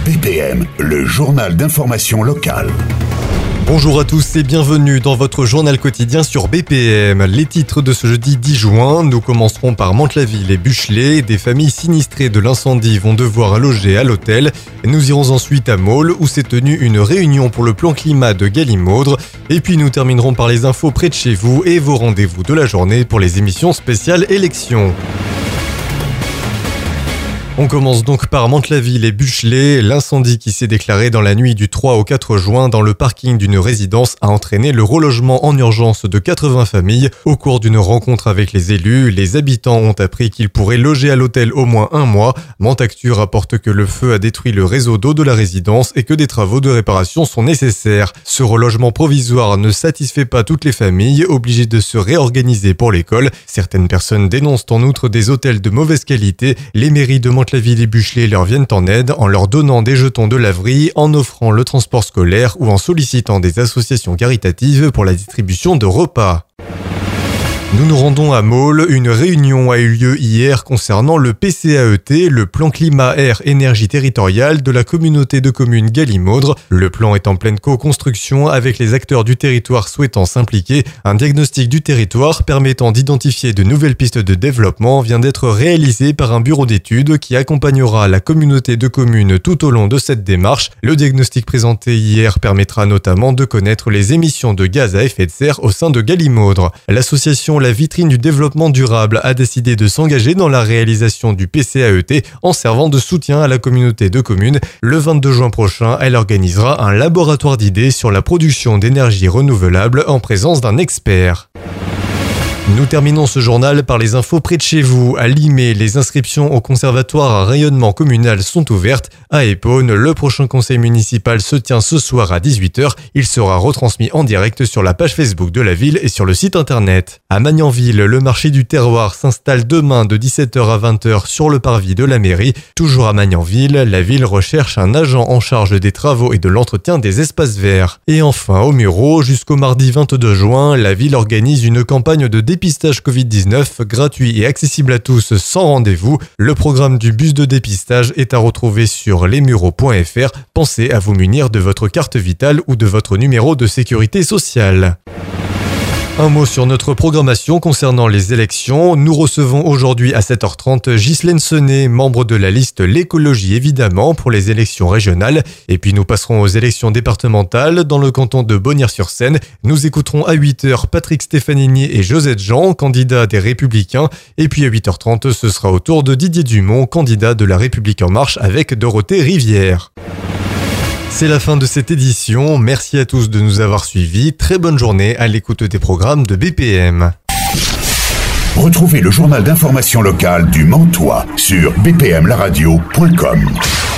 BPM, le journal d'information locale. Bonjour à tous et bienvenue dans votre journal quotidien sur BPM. Les titres de ce jeudi 10 juin, nous commencerons par Mantes-la-Ville et Buchelay. Des familles sinistrées de l'incendie vont devoir loger à l'hôtel. Nous irons ensuite à Maule où s'est tenue une réunion pour le plan climat de Gallimodre. Et puis nous terminerons par les infos près de chez vous et vos rendez-vous de la journée pour les émissions spéciales élections. On commence donc par Mantes-la-Ville et Buchelay. L'incendie qui s'est déclaré dans la nuit du 3 au 4 juin dans le parking d'une résidence a entraîné le relogement en urgence de 80 familles. Au cours d'une rencontre avec les élus, les habitants ont appris qu'ils pourraient loger à l'hôtel au moins un mois. Mantactu rapporte que le feu a détruit le réseau d'eau de la résidence et que des travaux de réparation sont nécessaires. Ce relogement provisoire ne satisfait pas toutes les familles, obligées de se réorganiser pour l'école. Certaines personnes dénoncent en outre des hôtels de mauvaise qualité. Les mairies de Mantes-la-Ville et Buchelay leur viennent en aide en leur donnant des jetons de laverie, en offrant le transport scolaire ou en sollicitant des associations caritatives pour la distribution de repas. Nous nous rendons à Maule. Une réunion a eu lieu hier concernant le PCAET, le plan climat air énergie territorial de la communauté de communes Gallimodre. Le plan est en pleine co-construction avec les acteurs du territoire souhaitant s'impliquer. Un diagnostic du territoire permettant d'identifier de nouvelles pistes de développement vient d'être réalisé par un bureau d'études qui accompagnera la communauté de communes tout au long de cette démarche. Le diagnostic présenté hier permettra notamment de connaître les émissions de gaz à effet de serre au sein de Gallimodre. L'association La Vitrine du développement durable a décidé de s'engager dans la réalisation du PCAET en servant de soutien à la communauté de communes. Le 22 juin prochain, elle organisera un laboratoire d'idées sur la production d'énergie renouvelable en présence d'un expert. Nous terminons ce journal par les infos près de chez vous. À Limay, les inscriptions au conservatoire à rayonnement communal sont ouvertes. À Épône, le prochain conseil municipal se tient ce soir à 18h. Il sera retransmis en direct sur la page Facebook de la ville et sur le site internet. À Magnanville, le marché du terroir s'installe demain de 17h à 20h sur le parvis de la mairie. Toujours à Magnanville, la ville recherche un agent en charge des travaux et de l'entretien des espaces verts. Et enfin, au Mureau, jusqu'au mardi 22 juin, la ville organise une campagne de dépistage Covid-19 gratuit et accessible à tous sans rendez-vous. Le programme du bus de dépistage est à retrouver sur lesmureaux.fr. Pensez à vous munir de votre carte vitale ou de votre numéro de sécurité sociale. Un mot sur notre programmation concernant les élections. Nous recevons aujourd'hui à 7h30 Ghislaine Senet, membre de la liste L'écologie évidemment pour les élections régionales. Et puis nous passerons aux élections départementales dans le canton de Bonnières-sur-Seine. Nous écouterons à 8h Patrick Stefanini et Josette Jean, candidats des Républicains. Et puis à 8h30, ce sera au tour de Didier Dumont, candidat de La République En Marche avec Dorothée Rivière. C'est la fin de cette édition. Merci à tous de nous avoir suivis. Très bonne journée à l'écoute des programmes de BPM. Retrouvez le journal d'information locale du Mantois sur bpmlaradio.com.